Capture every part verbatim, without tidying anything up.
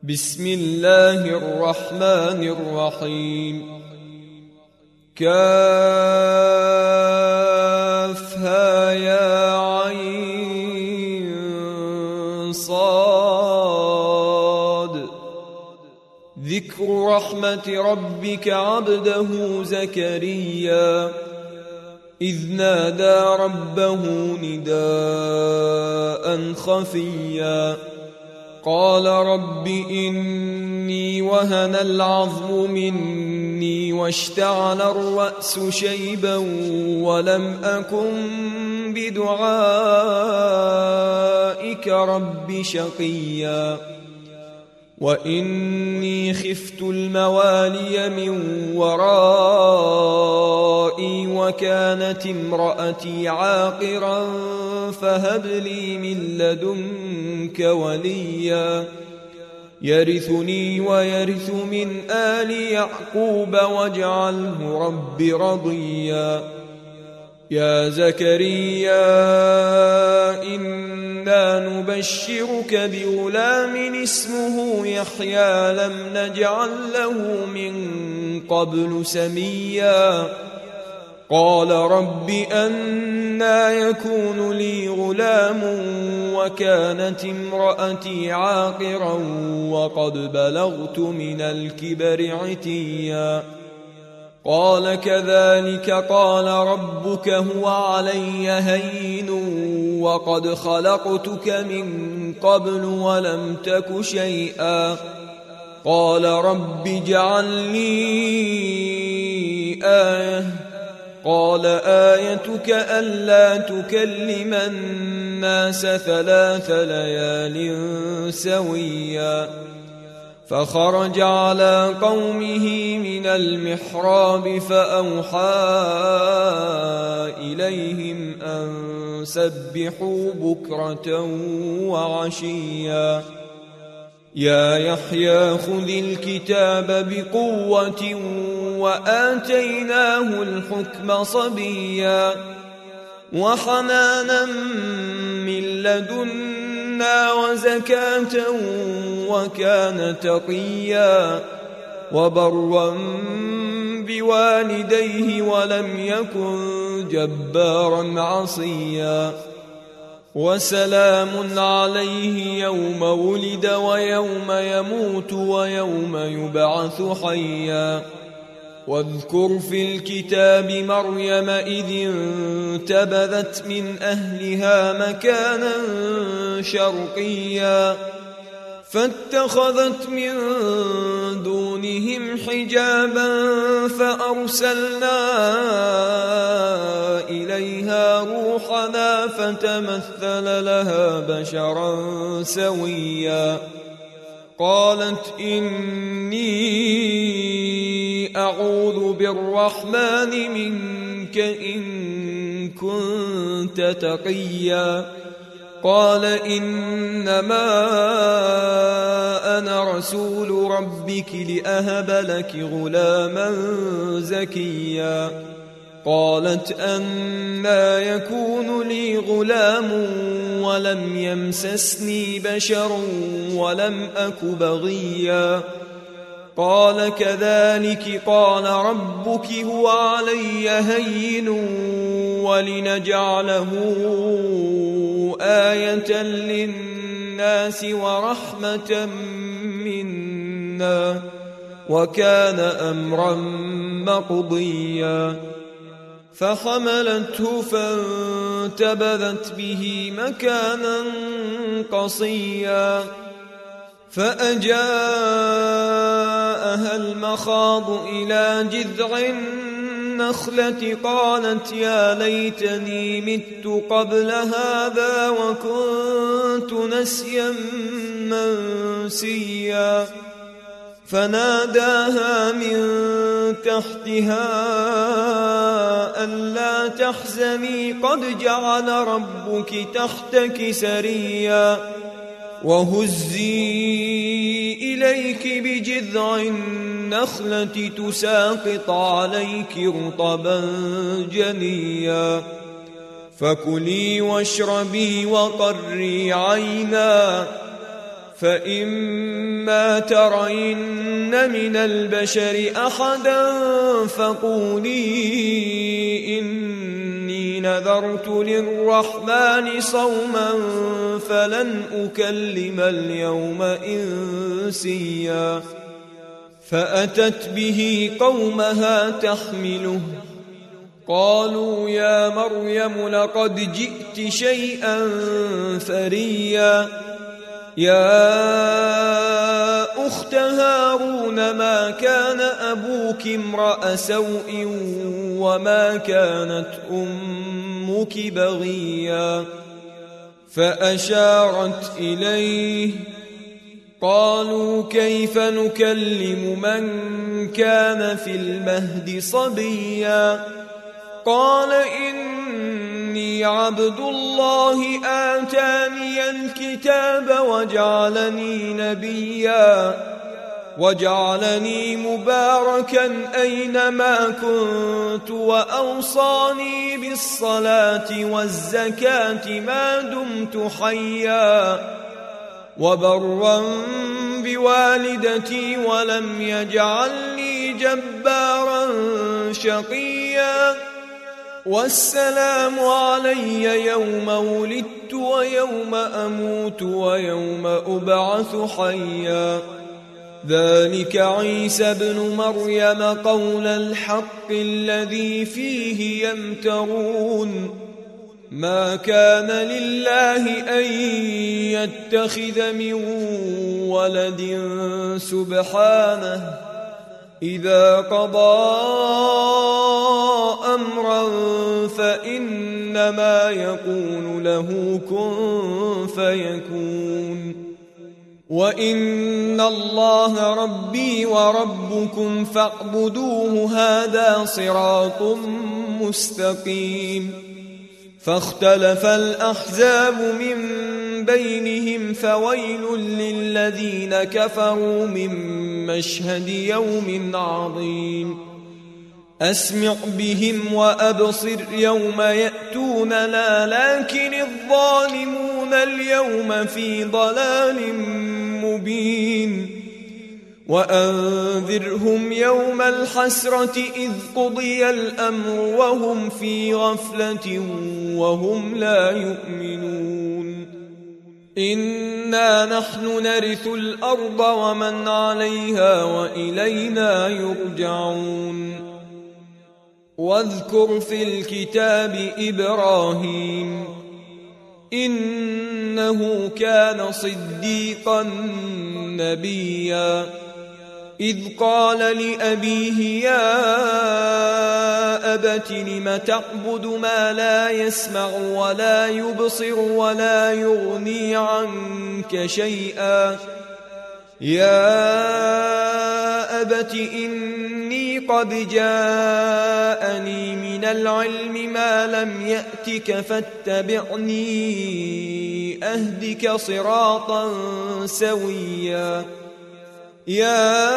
بسم الله الرحمن الرحيم. كافها يا عين صاد. ذكر رحمة ربك عبده زكريا إذ نادى ربه نداء خفيا قال رب إني وهن العظم مني واشتعل الرأس شيبا ولم أكن بدعائك رب شقيا وإني خفت الموالي من ورائي وكانت امرأتي عاقرا فهب لي من لدنك وليا يرثني ويرث من آل يعقوب واجعله رب رضيا. يا زكريا إنا نبشرك بغلام اسمه يحيى لم نجعل له من قبل سميا قال رب أنى يكون لي غلام وكانت امرأتي عاقرا وقد بلغت من الكبر عتيا قال كذلك قال ربك هو علي هين وقد خلقتك من قبل ولم تك شيئا قال رب اجعل لي آية قال آيتك ألا تكلم الناس ثلاث ليال سويا فخرج على قومه من المحراب فأوحى إليهم أن سبحوا بكرة وعشيا. يا يحيى خذ الكتاب بقوة وآتيناه الحكم صبيا وحنانا من لدنا وزكاة وكان تقيا وبرا بوالديه ولم يكن جبارا عصيا وسلام عليه يوم ولد ويوم يموت ويوم يبعث حيا. واذكر في الكتاب مريم إذ انتبذت من أهلها مكانا شرقيا فاتخذت من دونهم حجابا فأرسلنا إليها روحنا فتمثل لها بشرا سويا قالت إني أعوذ بالرحمن منك إن كنت تقيا قال إنما أنا رسول ربك لأهب لك غلاما زكيا قالت أنى يكون لي غلام ولم يمسسني بشر ولم أك بغيا قال كذلك قال ربك هو علي هين ولنجعله آية للناس ورحمة منا وكان أمرا مقضيا فحملته فانتبذت به مكانا قصيا فأجاءها المخاض إلى جذع النخلة قالت يا ليتني مت قبل هذا وكنت نسيا منسيا فناداها من تحتها ألا تحزني قد جعل ربك تحتك سريا وهزي إليك بجذع النخلة تساقط عليك رطبا جنيا فكلي واشربي وقري عينا فإما ترين من البشر أحدا فقولي إني نذرت للرحمن صوما فلن أكلم اليوم إنسيا فأتت به قومها تحمله قالوا يا مريم لقد جئت شيئا فريا يا أخت هارون ما كان أبوك امرأ سوء وما كانت أمك بغيا فأشارت إليه قالوا كيف نكلم من كان في المهد صبيا قال إني عبد الله آتاني الكتاب وجعلني نبيا وجعلني مباركا أينما كنت وأوصاني بالصلاة والزكاة ما دمت حيا وبرا بوالدتي ولم يجعلني جبارا شقيا والسلام علي يوم ولدت ويوم أموت ويوم أبعث حيا ذلك عيسى ابن مريم قول الحق الذي فيه يمترون ما كان لله أن يتخذ من ولد سبحانه إذا قضى أمرا فإنما يقول له كن فيكون وإن الله ربي وربكم فاعبدوه هذا صراط مستقيم فاختلف الأحزاب من بينهم فويل للذين كفروا من مشهد يوم عظيم أسمع بهم وأبصر يوم يأتوننا لكن الظالمون اليوم في ضلال مبين وأنذرهم يوم الحسرة إذ قضي الأمر وهم في غفلة وهم لا يؤمنون إنا نحن نرث الأرض ومن عليها وإلينا يرجعون واذكر في الكتاب إبراهيم إنه كان صديقا نبيا إذ قال لأبيه يا أبت لم تعبد ما لا يسمع ولا يبصر ولا يغني عنك شيئا يا أبت إني قد جاءني من العلم ما لم يأتك فاتبعني أهدك صراطا سويا يا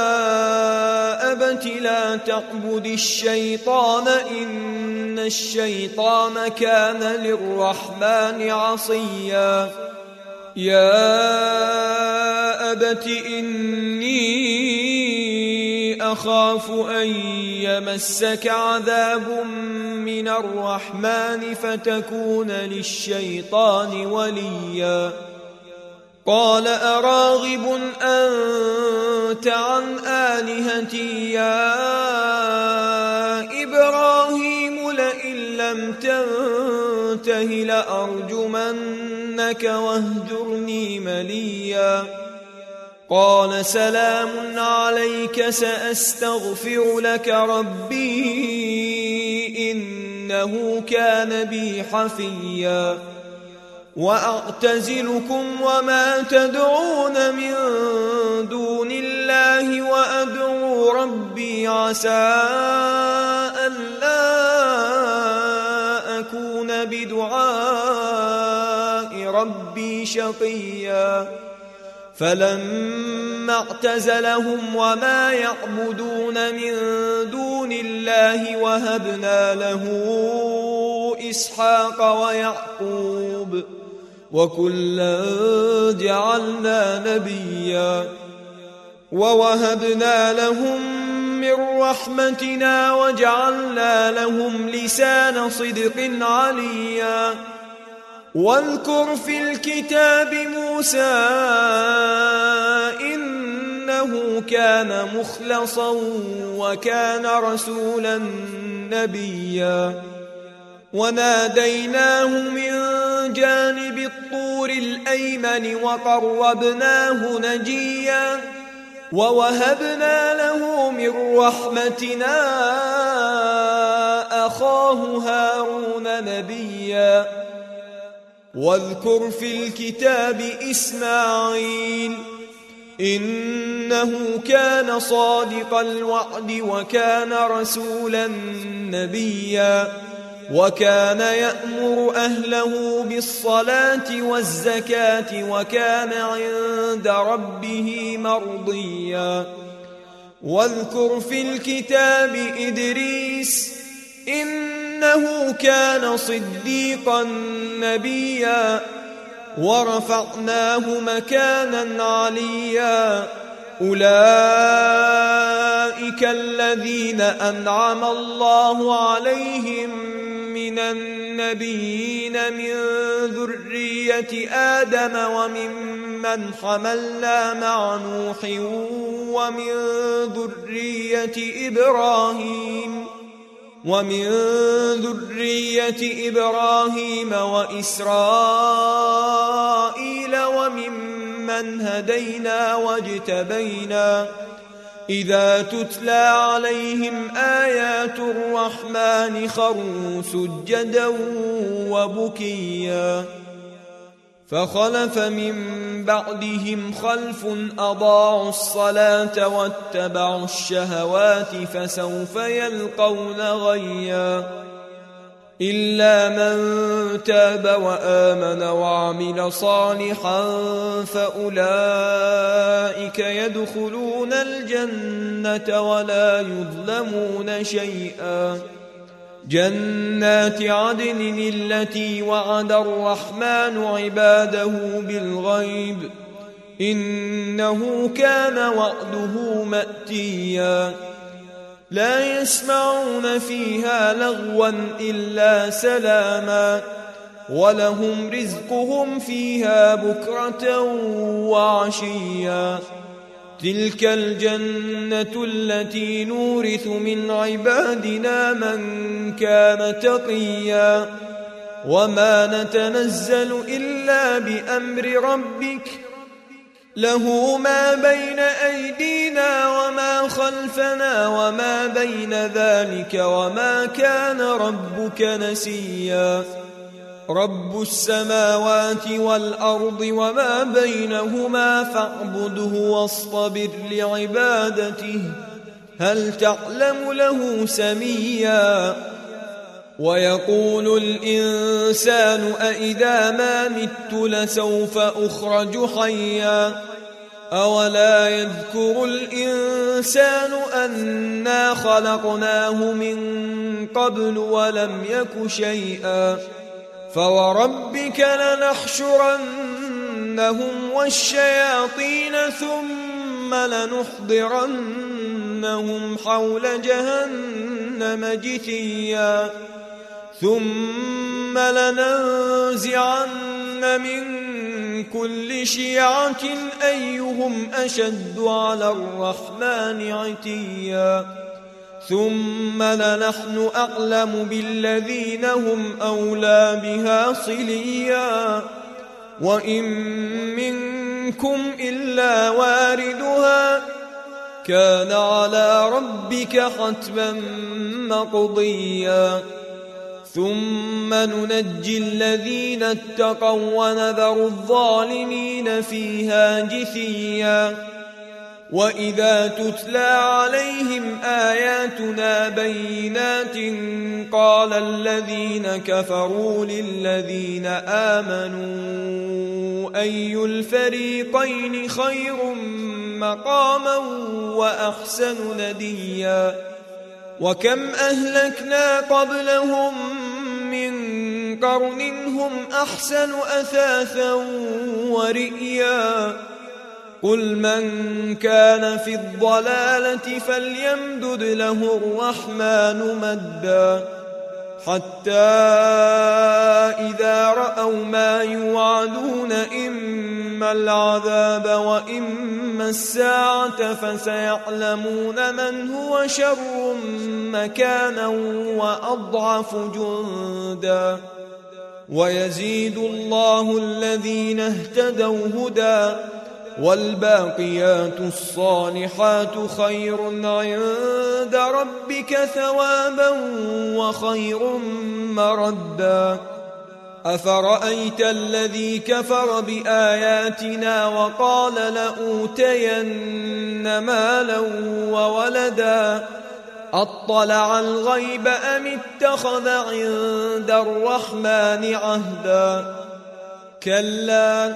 أبت لا تعبد الشيطان إن الشيطان كان للرحمن عصيا يا أبت إني أخاف أن يمسك عذاب من الرحمن فتكون للشيطان وليا قال أراغب أنت عن آلهتي يا إبراهيم لئن لم تنته لأرجمنك واهجرني مليا قال سلام عليك سأستغفر لك ربي إنه كان بي حفيا وأعتزلكم وما تدعون من دون الله وأدعو ربي عسى ألا أكون بدعاء ربي شقيا فلما اعتزلهم وما يعبدون من دون الله وهبنا له إسحاق ويعقوب وكلا جعلنا نبيا ووهبنا لهم من رحمتنا وجعلنا لهم لسان صدق عليا واذكر في الكتاب موسى إنه كان مخلصا وكان رسولا نبيا وناديناه من جانب الطور الأيمن وقربناه نجيا ووهبنا له من رحمتنا أخاه هارون نبيا واذكر في الكتاب إسماعيل إنه كان صادق الوعد وكان رسولا نبيا وكان يأمر أهله بالصلاة والزكاة وكان عند ربه مرضيا واذكر في الكتاب إدريس إنه كان صديقا نبيا ورفعناه مكانا عليا أولئك الذين أنعم الله عليهم من النبيين من ذرية آدم وممن حملنا مع نوح ومن ذرية إبراهيم ومن ذرية إبراهيم وإسرائيل وممن هدينا واجتبينا إذا تتلى عليهم آيات الرحمن خروا سجدا وبكيا فخلف من بعدهم خلف أضاعوا الصلاة واتبعوا الشهوات فسوف يلقون غيا إلا من تاب وآمن وعمل صالحا فأولئك يدخلون الجنة ولا يظلمون شيئا جنات عدن التي وعد الرحمن عباده بالغيب إنه كان وعده مأتيا لا يسمعون فيها لغوا إلا سلاما ولهم رزقهم فيها بكرة وعشيا تلك الجنة التي نورث من عبادنا من كان تقيا وما نتنزل إلا بأمر ربك له ما بين أيدينا وما خلفنا وما بين ذلك وما كان ربك نسيا رب السماوات والأرض وما بينهما فاعبده واصطبر لعبادته هل تعلم له سميا ويقول الإنسان أإذا ما مت لسوف أخرج حيا أولا يذكر الإنسان أنا خلقناه من قبل ولم يك شيئا فوربك لنحشرنهم والشياطين ثم لنحضرنهم حول جهنم جثيا ثم لننزعن من كل شيعة أيهم أشد على الرحمن عتيا ثم لنحن أعلم بالذين هم أولى بها صليا وإن منكم إلا واردها كان على ربك حتما مقضيا ثم ننجي الذين اتقوا ونذر الظالمين فيها جثيا وإذا تتلى عليهم آياتنا بينات قال الذين كفروا للذين آمنوا أي الفريقين خير مقاما وأحسن نديا وكم أهلكنا قبلهم من قرن هم أحسن أثاثا ورئيا قل من كان في الضلالة فليمدد له الرحمن مدا حتى إذا رأوا ما يوعدون إما العذاب وإما الساعة فسيعلمون من هو شر مكانا وأضعف جندا ويزيد الله الذين اهتدوا هدى والباقيات الصالحات خير عند ربك ثوابا وخير مردا أفرأيت الذي كفر بآياتنا وقال لأوتين مالا وولدا أطلع الغيب أم اتخذ عند الرحمن عهدا كلا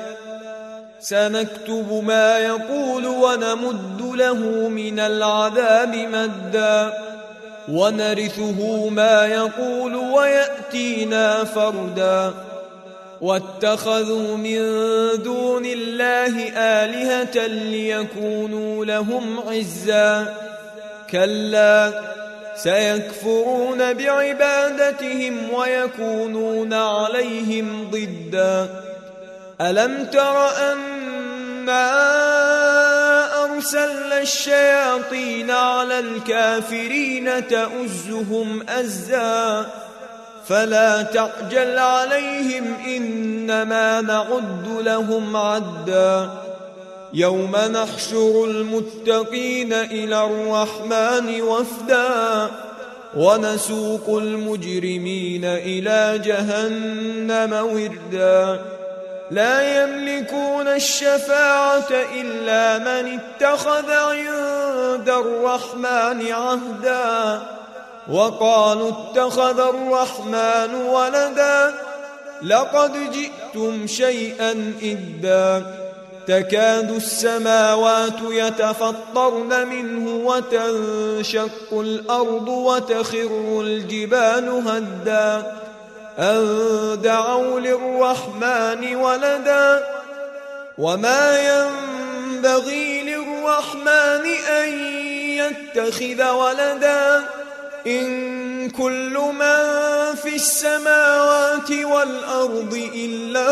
سنكتب ما يقول ونمد له من العذاب مدا ونرثه ما يقول ويأتينا فردا واتخذوا من دون الله آلهة ليكونوا لهم عزا كلا سيكفرون بعبادتهم ويكونون عليهم ضدا ألم تر أنا أرسلنا الشياطين على الكافرين تؤزهم أزا فلا تعجل عليهم إنما نعد لهم عدا يوم نحشر المتقين إلى الرحمن وفدا ونسوق المجرمين إلى جهنم وردا لا يملكون الشفاعة إلا من اتخذ عند الرحمن عهدا وقالوا اتخذ الرحمن ولدا لقد جئتم شيئا إدا تكاد السماوات يتفطرن منه وتنشق الأرض وتخر الجبال هدا أن دعوا للرحمن ولدا وما ينبغي للرحمن أن يتخذ ولدا إن كل من في السماوات والأرض إلا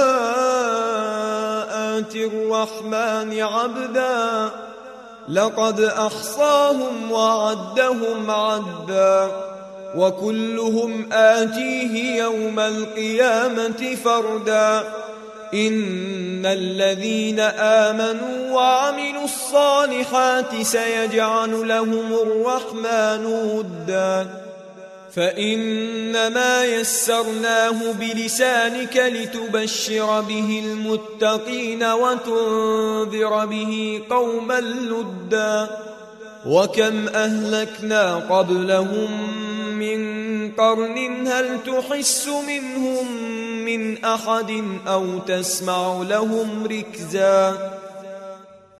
آتي الرحمن عبدا لقد أحصاهم وعدهم عدا وكلهم آتيه يوم القيامة فردا إن الذين آمنوا وعملوا الصالحات سيجعل لهم الرحمن ودا فإنما يسرناه بلسانك لتبشر به المتقين وتنذر به قوما لدا وكم أهلكنا قبلهم من قرن هل تحس منهم من أحد أو تسمع لهم ركزا